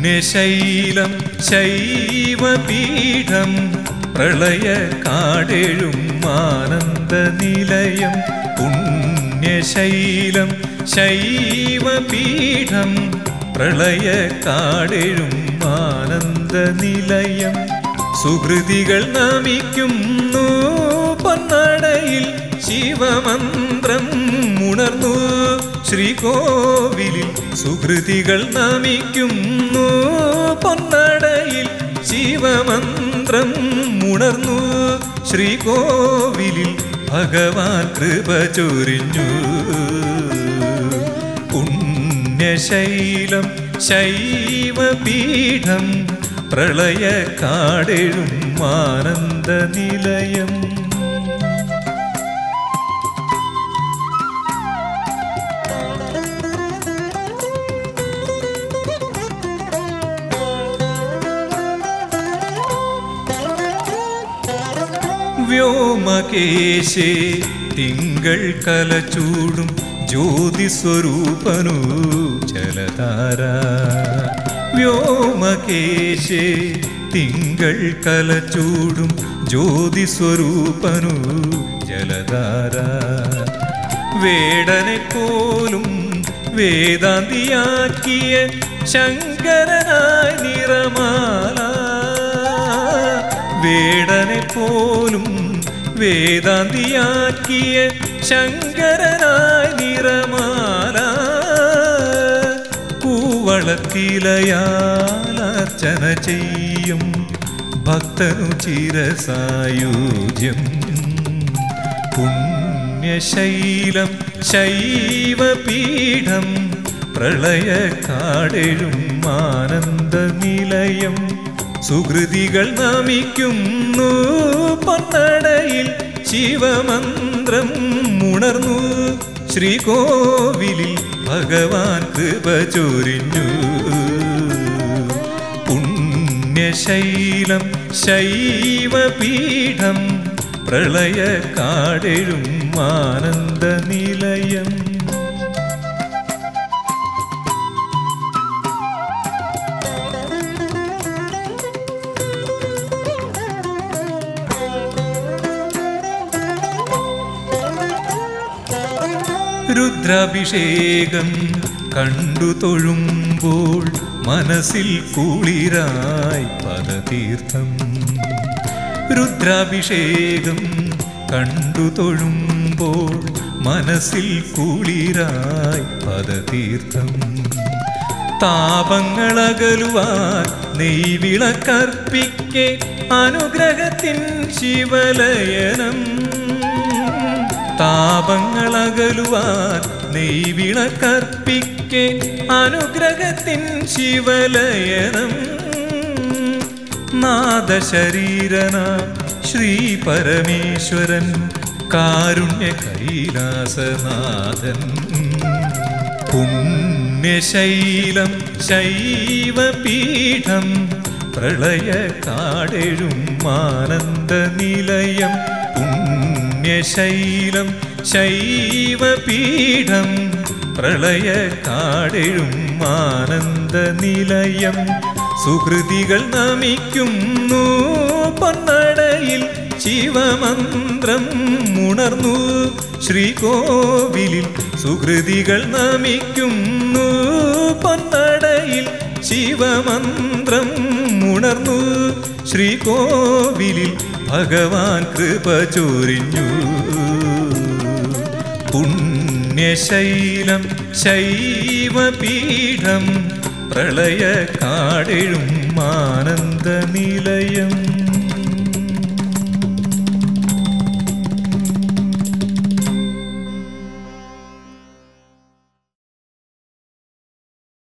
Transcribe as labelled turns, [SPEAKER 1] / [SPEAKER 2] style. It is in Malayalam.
[SPEAKER 1] പുണ്യശൈലം ശൈവപീഠം പ്രളയ കാടെഴും ആനന്ദനിലയം. പുണ്യശൈലം ശൈവപീഠം പ്രളയ കാടെഴും ആനന്ദനിലയം. സുഹൃതികൾ നമിക്കുന്നു പൊന്നടയിൽ ശിവമന്ത്രം ഉണർന്നു ശ്രീകോവിലിൽ. സുഹൃതികൾ നമിക്കുന്നു പൊന്നടയിൽ ശിവമന്ത്രം ഉണർന്നു ശ്രീകോവിലിൽ. ഭഗവാൻ കൃപ ചൊരിഞ്ഞു. പുണ്യശൈലം ശൈവപീഠം പ്രളയ കാടെഴും ആനന്ദനിലയം. വ്യോമകേശേ തിങ്കൾ കലചൂടും ജ്യോതിസ്വരൂപനു ജലധാര. വ്യോമകേശേ തിങ്കൾ കലചൂടും ജ്യോതിസ്വരൂപനു ജലധാര. വേടനെ പോലും വേദാന്തിയാക്കിയ ശങ്കരനായി നിറമാല. വേടനെ പോലും വേദാന്തിയാക്കിയ ശങ്കരനായി നിറമാല. കൂവളത്തിലയാലർച്ചന ചെയ്യും ഭക്തനു ചിരസായുജ്യം. പുണ്യശൈലം ശൈവപീഠം പ്രളയ കാടെഴും ആനന്ദനിലയം. സുഹൃതികൾ നമിക്കുന്നു പൊന്നടയിൽ ശിവമന്ത്രം ഉണർന്നു ശ്രീകോവിലിൽ. ഭഗവാൻ കൃപ ചൊരിഞ്ഞു. പുണ്യശൈലം ശൈവപീഠം പ്രളയ കാടെഴും ആനന്ദനിലയം. രുദ്രാഭിഷേകം കണ്ടു തൊഴുമ്പോൾ മനസ്സിൽ കുളിരായി പദതീർത്ഥം. രുദ്രാഭിഷേകം കണ്ടു തൊഴുമ്പോൾ മനസ്സിൽ കുളിരായി പദതീർത്ഥം. താപങ്ങളകലുവാൻ നെയ്വിളക്കർപ്പിക്കെ അനുഗ്രഹത്തിൻ ശിവലയനം. താപങ്ങളകലുവാൻ നെയ്വിളക്കർപ്പിക്കെ അനുഗ്രഹത്തിൻ ശിവലയനം. നാദശരീരനാം ശ്രീ പരമേശ്വരൻ കാരുണ്യ കൈലാസനാഥൻ. പുണ്യശൈലം ശൈവപീഠം പ്രളയ കാടെഴും ആനന്ദനിലയം. പുണ്യശൈലം ശൈവപീഠം പ്രളയ കാടെഴും ആനന്ദനിലയം. സുഹൃതികൾ നമിക്കുന്നു പൊന്നടയിൽ ശിവമന്ത്രം ഉണർന്നു ശ്രീകോവിലിൽ. സുഹൃതികൾ നമിക്കുന്നു പൊന്നടയിൽ ശിവമന്ത്രം ഉണർന്നു ശ്രീകോവിലിൽ. ഭഗവാൻ കൃപ ചൊരിഞ്ഞു. പുണ്യശൈലം ശൈവപീഠം പ്രളയ കാടെഴും ആനന്ദനിലയം.